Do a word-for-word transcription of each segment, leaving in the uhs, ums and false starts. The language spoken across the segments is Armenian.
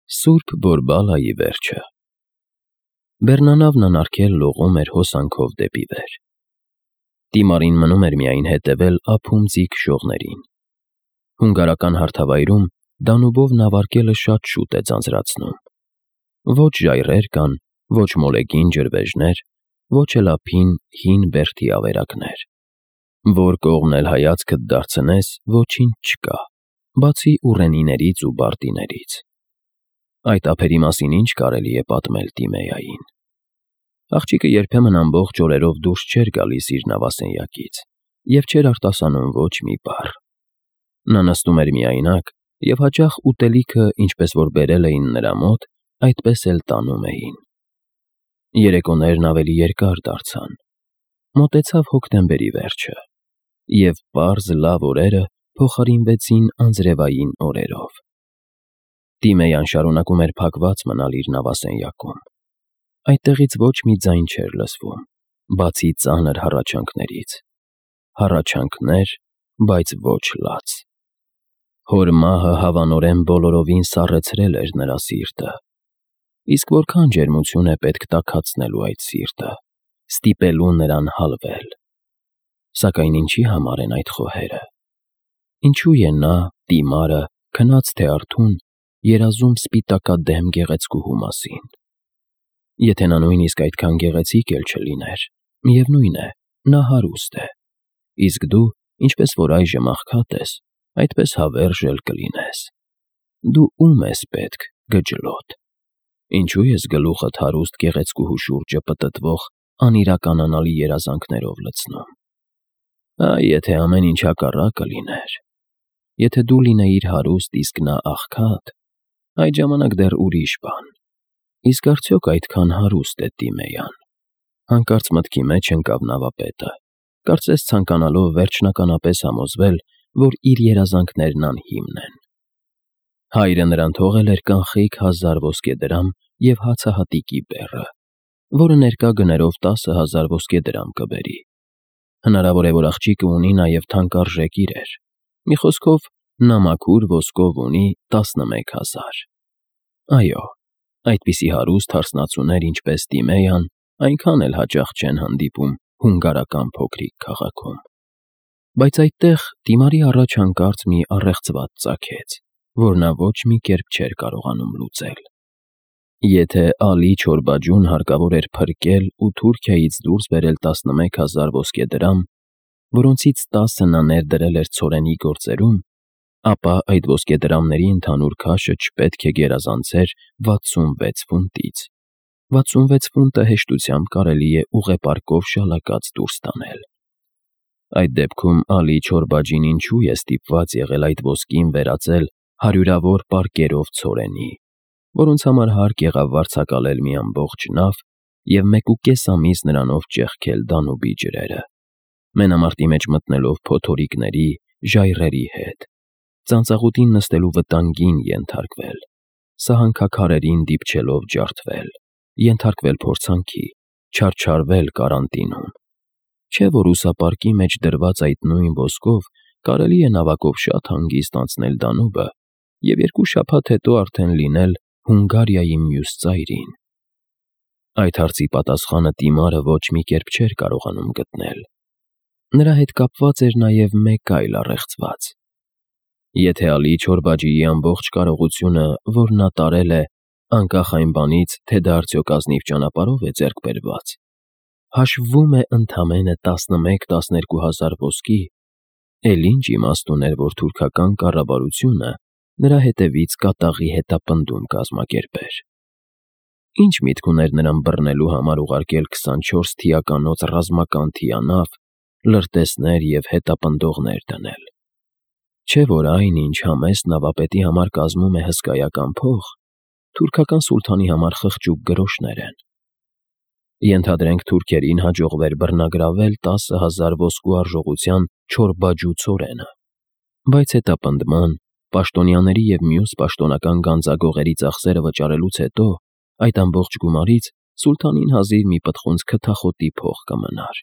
Սուրբ Բորբալայի վերջը Բեռնանավն անարգել լողում էր հոսանքով դեպի վեր։ Տիմարին մնում էր միայն հետևել ափում ձիգ շողներին։ Հունգարական հարթավայրում դանուբով նավարկելը շատ շուտ է ձանձրացնում։ Ոչ ժայռեր կան, ոչ մոլեգին ջրվեժներ, ոչ էլ ափին հին բերդի ավերակներ։ Որ կողմն էլ հայացքդ դարձնես, ոչինչ չկա, բացի ուռենիներից ու բարտիներից։ Այդ ափերի մասին ինչ կարելի է պատմել Տիմեյային։ Աղջիկը երբեմն ամբողջ օրերով դուրս չէր գալիս իր նավասենյակից և չէր արտասանում ոչ մի բառ։ Նա նստում էր միայնակ և հաճախ ուտելիքը, ինչպես որ բերել էին նրա մոտ, այդպես էլ տանում էին։ Երեկոներն ավելի երկար դարձան։ Մոտեցավ հոկտեմբերի վերջը, և պարզ լավ օրերը փոխարինվեցին անձրևային օրերով։ Տիմեյան շարունակում էր փակված մնալ իր նավասենյակում։ Այդտեղից ոչ մի ձայն չէր լսվում, բացի ծանր հառաչանքներից։ Հառաչանքներ, բայց ոչ լաց։ Հոր մահը հավանորեն բոլորովին սառեցրել էր նրա սիրտը։ Իսկ որքան ջերմություն է պետք տաքացնելու այդ սիրտը, ստիպելու նրան հալվել։ Սակայն ինչի համար են այդ խոհերը։ Ինչու է նա, Տիմարը, քնած թե արթուն, երազում սպիտակադեմ գեղեցկուհու մասին։ Եթե նա նույնիսկ այդքան գեղեցիկ էլ չլիներ, միևնույն է, նա հարուստ է, իսկ դու, ինչպես որ այժմ աղքատ ես, այդպես հավերժ էլ կլինես։ Դու ում ես պետք, գջլոտ։ Ինչու ես գլուխդ հարուստ գեղեցկուհու շուրջը պտտվող անիրականանալի երազանքներով լցնում։ Այ եթե ամեն ինչ հակառակը լիներ։ Եթե դու լինեիր հարուստ, իսկ նա աղքատ, այդ ժամանակ դեռ ուրիշ բան։ Իսկ արդյոք այդքան հարուստ է Տիմեյան։ Հանկարծ մտքի մեջ ընկավ նավապետը, կարծես ցանկանալով վերջնականապես համոզվել, որ իր երազանքներն անհիմն են։ Հայրը նրան թողել էր կանխիկ հազար ոսկե դրամ և հացահատիկի բեռը, որը ներկա գներով տասը հազար ոսկե դրամ կբերի։ Հնարավոր է, որ աղջիկը ունի նաև թանկարժեք իրեր։ Մի խոսքով, նա մաքուր ոսկով ունի տասնմեկ հազար։ Այո, այդպիսի հարուստ հարսնացուներ, ինչպես Տիմեյան, այնքան էլ հաճախ չեն հանդիպում հունգարական փոքրիկ քաղաքում։ Բայց այդտեղ Տիմարի առաջ հանկարծ մի առեղծված ծագեց, որ նա ոչ մի կերպ չէր կարողանում լուծել։ Եթե Ալի Չորբաջուն հարկավոր էր փրկել ու Թուրքիայից դուրս բերել տասնմեկ հազար ոսկե դրամ, որոնցից տասը նա ներդրել էր ցորենի գործերում, ապա այդ ոսկե դրամների ընդհանուր քաշը չպետք է գերազանցեր վաթսունվեց ֆունտից։ վաթսունվեց ֆունտը հեշտությամբ կարելի է ուղեպարկով շալակած դուրս տանել։ Այդ դեպքում Ալի Չորբաջին ինչու է ստիպված եղել այդ ոսկին վերածել հարյուրավոր պարկերով ցորենի, որոնց համար հարկ եղավ վարձակալել մի ամբողջ նավ և մեկուկես ամիս նրանով ճեղքել Դանուբի ջրերը, մենամարտի մեջ մտնելով փոթորիկների, ժայռերի հետ, ծանծաղուտին նստելու վտանգին ենթարկվել, սահանքաքարերին դիպչելով ջարդվել, ենթարկվել փորձանքի, չարչարվել կարանտինում։ Չէ՞ որ ուսապարկի մեջ դրված այդ նույն ոսկով կարելի է նավակով շատ հանգիստ անցնել Դանուբը և երկու շաբաթ հետո արդեն լինել Հունգարիայի մյուս ծայրին։ Այդ հարցի պատասխանը Տիմարը ոչ մի կերպ չէր կարողանում գտնել։ Նրա հետ կապված էր նաև մեկ այլ առեղծված։ Եթե Ալի Չորբաջիի ամբողջ կարողությունը, որ նա տարել է, անկախ այն բանից, թե դա արդյոք ազնիվ ճանապարհով է ձեռք բերված, հաշվվում է ընդամենը տասնմեկ֊տասներկու հազար ոսկի, էլ ինչ իմաստ ուներ, որ թուրքական կառավարությունը նրա հետևից կատաղի հետապնդում կազմակերպեր։ Ինչ միտք ուներ նրան բռնելու համար ուղարկել քսանչորս թիականոց ռազմական թիանավ, լրտեսներ և հետապնդողներ դնել։ Չէ՞ որ այն, ինչ համեստ նավապետի համար կազմում է հսկայական փող, թուրքական սուլթանի համար խղճուկ գրոշներ են։ Ենթադրենք թուրքերին հաջողվեր բռնագրավել տասը հազար ոսկու արժողության Չորբաջու ցորենը, բայց հետապնդման, պաշտոնյաների և մյուս պաշտոնական գանձագողերի ծախսերը վճարելուց հետո այդ ամբողջ գումարից սուլթանին հազիվ մի պտղունց քթախոտի փող կմնար։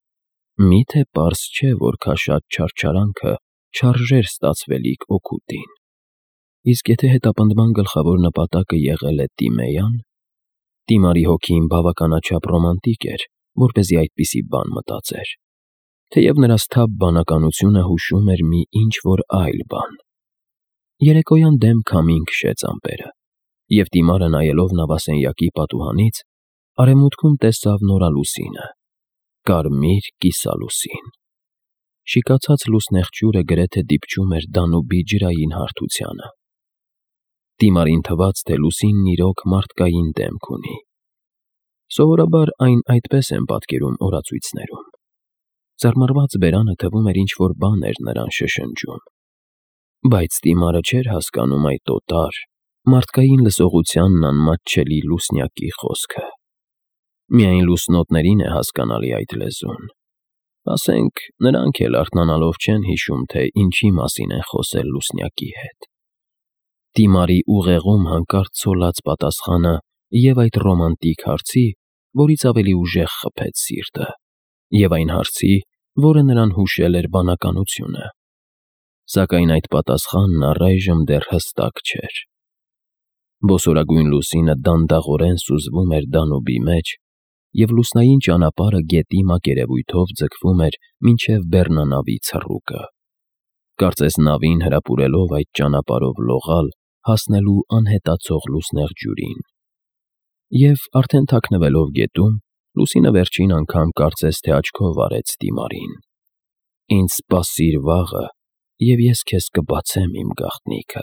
Մի՞թե պարզ չէ, որ քաշած չարչարանքը չարժեր ստացվելիք օգուտին։ Իսկ եթե հետապնդման գլխավոր նպատակը եղել է Տիմեյան, Տիմարի հոգին բավականաչափ ռոմանտիկ էր, որպեսզի այդպիսի բան մտածեր, թեև նրա սթափ բանականությունը հուշում էր մի ինչ-որ այլ բան։ Երեկոյան դեմ քամին քշեց ամպերը, և Տիմարը նայելով նավասենյակի պատուհանից, արևմուտքում տեսավ նորալուսինը, կարմիր կիսալուսին։ Շիկացած լուսնեղ ջուրը գրեթե դիպչում էր Դանուբի ջրային հարթությանը։ Տիմարին թվաց, թե լուսինն իրոք մարդկային դեմք ունի։ Սովորաբար այն այդպես են պատկերում օրացույցներում։ Ծռմռված բերանը թվում էր ինչ-որ բան էր նրան շշնջում։ Բայց Տիմարը չէր հասկանում այդ օտար, մարդկային լսողությանն անմատչելի լուսնյակի խոսքը։ Միայն լուսնոտներին է հասկանալի այդ լեզուն։ Ասենք, նրանք էլ արթնանալով չեն հիշում, թե ինչի մասին են խոսել լուսնյակի հետ։ Տիմարի ուղեղում հանկարծ ցոլած պատասխանը և այդ ռոմանտիկ հարցի, որից ավելի ուժեղ խփեց սիրտը, և այն հարցի, որը նրան հուշել էր բանականությունը։ Սակայն այդ պատասխանն առայժմ դեռ հստակ չէր։ Բոսորագույն լուսինը դանդաղորեն սուզվում էր Դանուբի մեջ, և լուսնային ճանապարհը գետի մակերևույթով ձգվում էր մինչև բեռնանավի ցռուկը։ Կարծես նավին հրապուրելով այդ ճանապարհով լողալ, հասնելու անհետացող լուսնեղ ջուրին։ Եվ արդեն թաքնվելով գետում, լուսինը վերջին անգամ կարծես թե աչքով արեց Տիմարին. «Ինձ սպասիր վաղը, և ես քեզ կբացեմ իմ գաղտնիքը»։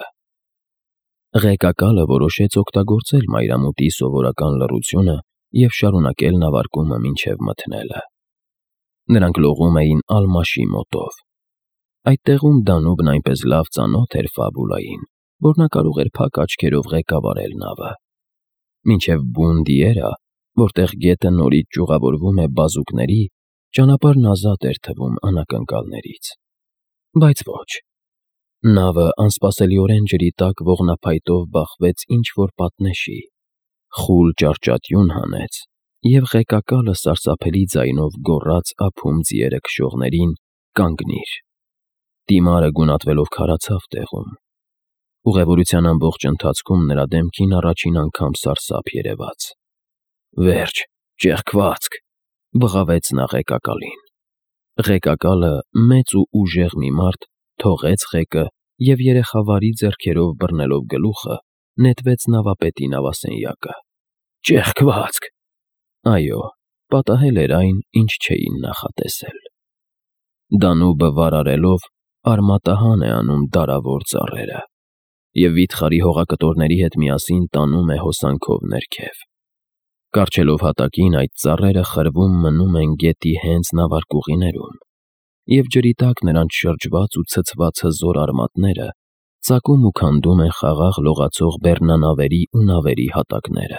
Ղեկակալը որոշեց օգտագործել մայրամուտի սովորական լռությունը և շարունակել նավարկումը մինչև մթնելը։ Նրանք լողում էին Ալմաշի մոտով։ Այդ տեղում Դանուբն այնպես լավ ծանոթ էր Ֆաբուլային, որ նա կարող էր փակ աչքերով ղեկավարել նավը։ Մինչև Բունդիերա, որտեղ գետը նորից ճյուղավորվում է բազուկների, ճանապարհն ազատ էր թվում անակնկալներից։ Բայց ոչ։ Նավը անսպասելիորեն ջրի տակ ողնափայտով բախվեց ինչ-որ պատնեշի, խուլ ճարճատյուն հանեց, և ղեկակալը սարսափելի ձայնով գոռաց ափում ձիերը քշողներին. «Կանգնիր»։ Տիմարը գունատվելով քարացավ տեղում։ Ուղևորության ամբողջ ընթացքում նրա դեմքին առաջին անգամ սարսափ երևաց։ «Վերջ, ճեղքվածք», բղավեց նա ղեկակալին։ Ղեկակալը, մեծ ու ուժեղ մի մարդ, թողեց ղեկը և երեխավարի ձեռքերով բռնելով գլուխը, նետվեց նավապետի նավասենյակը։ «Ճեղքվածք»։ Այո, պատահել էր այն, ինչ չէին նախատեսել։ Դանուբը վարարելով արմատահան է անում դարավոր ծառերը և վիթխարի հողակտորների հետ միասին տանում է հոսանքով ներքև։ Կառչելով հատակին, այդ ծառերը խրվում մնում են գետի հենց նավարկուղիներում, և ջրի տակ նրանց շրջված ու ցցված հզոր արմատները ծակում ու քանդում են խաղաղ լողացող բեռնանավերի ու նավերի հատակները։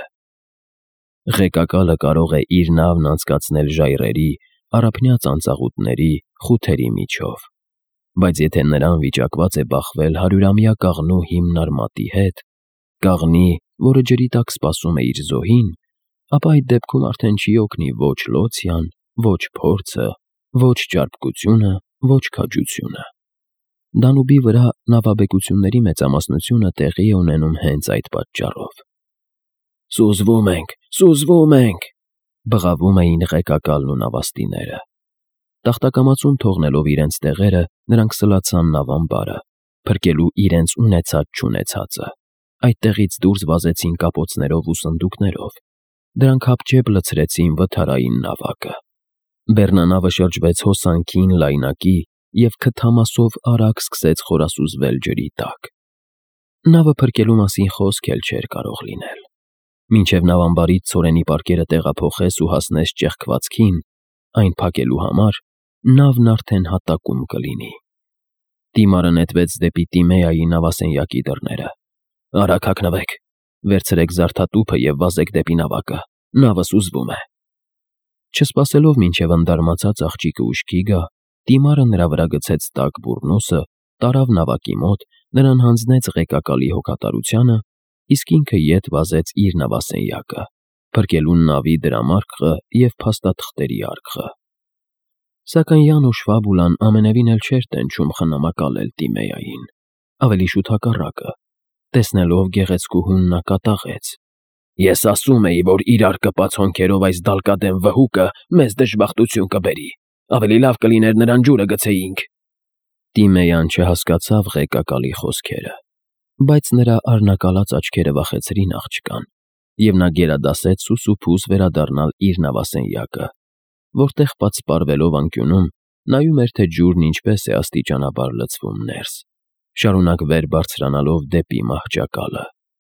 Ղեկակալը կարող է իր նավն անցկացնել ժայռերի, առափնյա ծանծաղուտների, խութերի միջով, բայց եթե նրան վիճակված է բախվել հարյուրամյա կաղնու հիմնարմատի հետ, կաղնի, որը ջրի տակ սպասում է իր զոհին, ապա այդ դեպքում արդեն չի օգնի ոչ լոցյան, ոչ փորձը, ոչ ճարպկությունը, ոչ քաջությունը։ Դանուբի վրա նավաբեկությունների մեծամասնությունը տեղի է ունենում հենց այդ պատճառով։ «Սուզվում ենք, սուզվում ենք», բղավում էին ղեկակալն ու նավաստիները։ Տախտակամածում թողնելով իրենց տեղերը, նրանք սլացան նավամբարը, փրկելու իրենց ունեցած֊չունեցածը։ Այդտեղից դուրս վազեցին կապոցներով ու սնդուկներով։ Դրանք հապճեպ լցրեցին վթարային նավակը։ Բեռնանավը շրջվեց հոսանքին լայնակի և քթամասով արագ սկսեց խորասուզվել ջրի տակ։ Նավը փրկելու մասին խոսք էլ չէր կարող լինել։ Մինչև նավամբարից ցորենի պարկերը տեղափոխես ու հասնես ճեղքվածքին, այն փակելու համար նավն արդեն հատակում կլինի։ Տիմարը նետվեց դեպի Տիմեայի նավասենյակի դռները։ «Արագ հագնվեք, վերցրեք զարդատուփը և վազեք դեպի նավակը, նավը սուզվում է»։ Չսպասելով մինչև ընդարմացած աղջիկը ուշքի գա, Տիմարը նրա վրա գցեց տաք բուռնոսը, տարավ նավակի մոտ, նրան հանձնեց ղեկակալի հոգատարությանը, իսկ ինքը ետ վազեց իր նավասենյակը, փրկելու նավի դրամարկղը և փաստաթղթերի արկղը։ Սակայն Յանուշ Ֆաբուլան ամենևին էլ չէր տենչում խնամակալել Տիմեային, ավելի շուտ հակառակը։ Տեսնելով գեղեցկուհուն նա կատաղեց. Ես ասում էի, որ իրար կպած հոնքերով այս դալկադեմ վհուկը մեզ դժբախտություն կբերի, ավելի լավ կլիներ նրան ջուրը գցեինք։ Տիմեյան չհասկացավ ղեկակալի խոսքերը, բայց նրա արնակալած աչքերը վախեցրին աղջկան, և նա գերադասեց սուսուփուս վերադառնալ իր նավասենյակը, որտեղ պատսպարվելով անկյունում նայում էր, թե ջուրն ինչպես է աստիճանաբար լցվում ներս, շարունակ վեր բարձրանալով դեպի մահճակալը։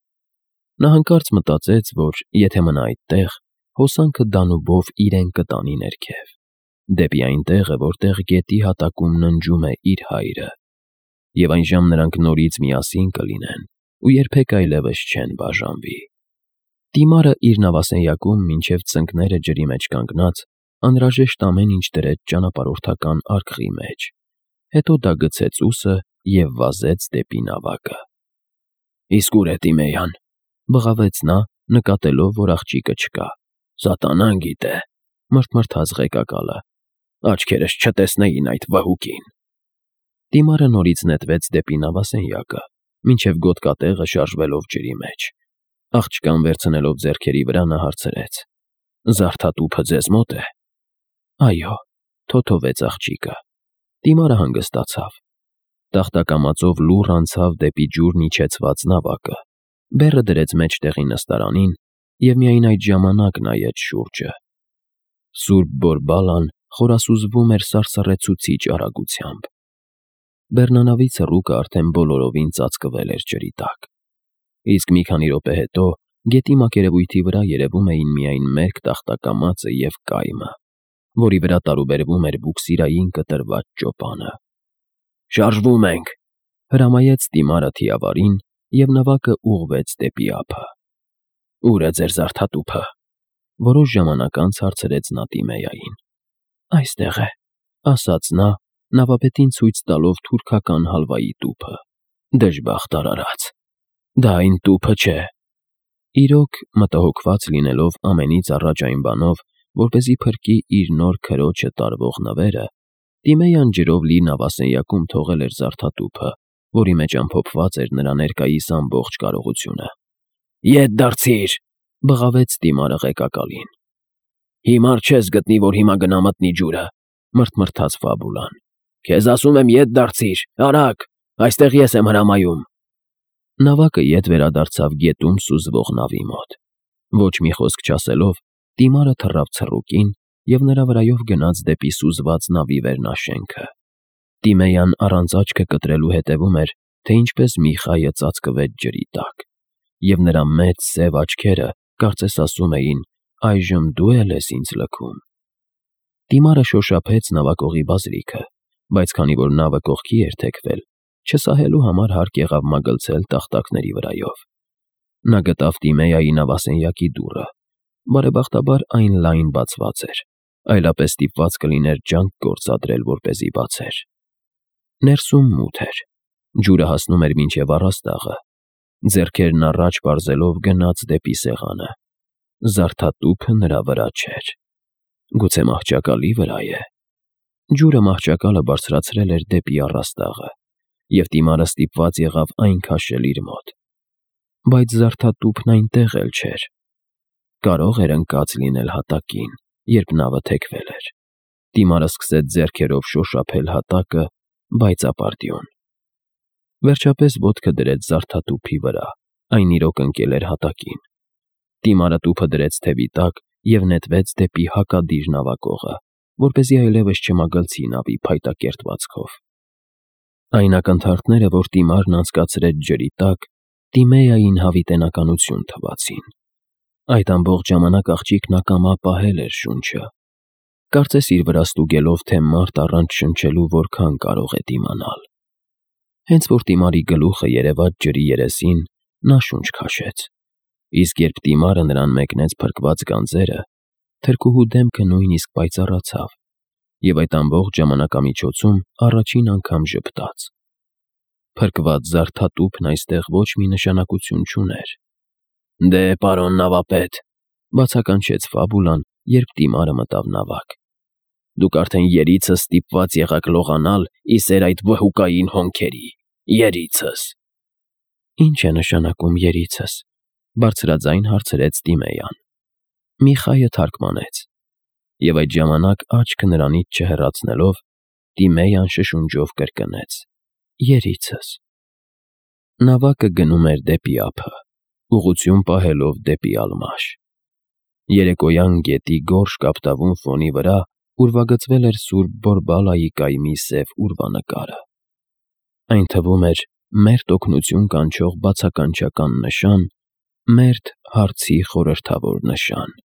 Նա հանկարծ մտածեց, որ եթե մնա այդտեղ, հոսանքը դանուբով իրեն կտանի ներքև, դեպի այն տեղը, որտեղ գետի հատակում ննջում է իր հայրը, և այնժամ նրանք նորից միասին կլինեն ու երբեք այլևս չեն բաժանվի։ Տիմարը իր նավասենյակում մինչև ծնկները ջրի մեջ կանգնած, անհրաժեշտ ամեն ինչ դրեց ճանապարհորդական արկղի մեջ, հետո դա գցեց ուսը և վազեց դեպի նավակը։ Իսկ ուր է Տիմեյան, բղավեց նա, նկատելով, որ աղջիկը չկա։ Սատանան գիտե, մռթմռթաց ղեկակալը, աչքերս չտեսնեին այդ վհուկին։ Տիմարը նորից նետվեց դեպի նավասենյակը, մինչև գոտկատեղը շարժվելով ջրի մեջ։ Աղջկան վերցնելով ձեռքերի վրա նա հարցրեց. Զարդատուփը ձեզ մոտ է։ Այո, թոթովեց աղջիկը։ Տիմարը հանգստացավ։ Տախտակամածով լուռ անցավ դեպի ջուրն իջեցված նավակը, բեռը դրեց մեջտեղի նստարանին և միայն այդ ժամանակ նայեց շուրջը։ Սուրբ Բորբալան խորասուզվում էր սարսռեցուցիչ արագությամբ։ Բեռնանավի ցռուկը արդեն բոլորովին ծածկվել էր ջրի տակ, իսկ մի քանի րոպե հետո գետի մակերևույթի վրա երևում էին միայն մերկ տախտակամածը և կայմը, որի վրա տարուբերվում էր բուքսիրային կտրված ճոպանը։ Շարժվում ենք, հրամայեց Տիմարը թիավարին, և նավակը ուղղվեց դեպի ափը։ Ո՞ւր է ձեր զարդատուփը, որոշ ժամանակ անց հարցրեց նա Տիմեյային։ Այստեղ է, ասաց նա, նավապետին ցույց տալով թուրքական հալվայի տուփը։ Դժբախտ արարած, դա այն տուփը չէ։ Իրոք, մտահոգված լինելով ամենից առաջ այն բանով, որպեսզի փրկի իր նոր քրոջը տարվող նվերը, Տիմեյան ջրով լի նավասենյակում թողել էր զարդատուփը, որի մեջ ամփոփված էր նրա ներկայիս ամբողջ կարողությունը։ Ետ դարձիր, բղավեց Տիմարը ղեկակալին։ Հիմար չես գտնի, որ հիմա գնա մտնի ջուրը, մռթմռթաց Ֆաբուլան։ Քեզ ասում եմ ետ դարձիր, արագ, այստեղ ես եմ հրամայում։ Նավակը ետ վերադարձավ գետում սուզվող նավի մոտ։ Ոչ մի խոսք չասելով, Տիմարը թռավ ցռուկին և նրա վրայով գնաց դեպի սուզված նավի վերնաշենքը։ Տիմեյան առանց աչքը կտրելու հետևում էր, թե ինչպես մի խայը ծածկվեց ջրի տակ, և նրա մեծ սև աչքերը կարծես ասում էին. այժմ դու էլ ես ինձ լքում։ Տիմարը շոշափեց նավակողի բազրիքը, բայց քանի որ նավը կողքի էր թեքվել, չսահելու համար հարկ եղավ մագլցել տախտակների վրայով։ Նա գտավ Տիմեյայի նավասենյակի դուռը, բարեբախտաբար այն լայն բացված էր, այլապես ստիպված կլիներ ջանք գործադրել, որպեսզի բացեր։ Ներսում մութ էր, ջուրը հասնում էր մինչև առաստաղը։ Ձեռքերն առաջ պարզելով գնաց դեպի սեղանը։ Զարդատուփը նրա վրա չէր։ Գուցե մահճակալի վրա է։ Ջուրը մահճակալը բարձրացրել էր դեպի առաստաղը, և Տիմարը ստիպված եղավ այն քաշել իր մոտ։ Բայց զարդատուփն այնտեղ էլ չէր։ Կարող էր ընկած լինել հատակին, երբ նավը թեքվել էր։ Տիմարը սկսեց ձեռքերով շոշափել հատակը, բայց ապարդյուն։ Վերջապես ոտքը դրեց զարդատուփի վրա, այն իրոք ընկել էր հատակին։ Տիմարը տուփը դրեց թևի տակ և նետվեց դեպի հակադիր նավակողը, որպեսզի այլևս չմագլցի նավի փայտակերտվածքով։ Այն ակնթարթները, որ Տիմարն անցկացրեց ջրի տակ, Տիմեյային հավիտենականություն թվացին։ Այդ ամբողջ ժամանակ աղջիկն ակամա պահել էր շունչը, կարծես իր վրա ստուգելով, թե մարդ առանց շնչելու որքան կարող է դիմանալ։ Հենց որ Տիմարի գլուխը երևաց ջրի երեսին, նա շունչ քաշեց, իսկ երբ Տիմարը նրան մեկնեց փրկված գանձերը, թրքուհու դեմքը նույնիսկ պայծառացավ, և այդ ամբողջ ժամանակամիջոցում առաջին անգամ ժպտաց։ Փրկված զարդատուփն այստեղ ոչ մի նշանակություն չուներ։ Դե, պարոն նավապետ, բացականչեց Ֆաբուլան, երբ Տիմարը մտավ նավակ։ Դուք արդեն երիցս ստիպված եղաք լողանալ ի սեր այդ վհուկային հոնքերի, երիցս։ Ինչ է նշանակում երիցս, բարձրաձայն հարցրեց Տիմեյան։ Միխայը թարգմանեց, և այդ ժամանակ աչքը նրանից չհեռացնելով, Տիմեյան շշունջով կրկնեց. երիցս։ Նավակը գնում էր դեպի ափը, ուղղություն պահելով դեպի Ալմաշ։ Երեկոյան գետի գորշ կապտավուն ֆոնի վրա ուրվագծվել էր սուրբ Բորբալայի կայմի սև ուրվանկարը։ Այն թվում էր մերթ օգնություն կանչող բացականչական նշան, մերթ հարցի խորհրդավոր նշան։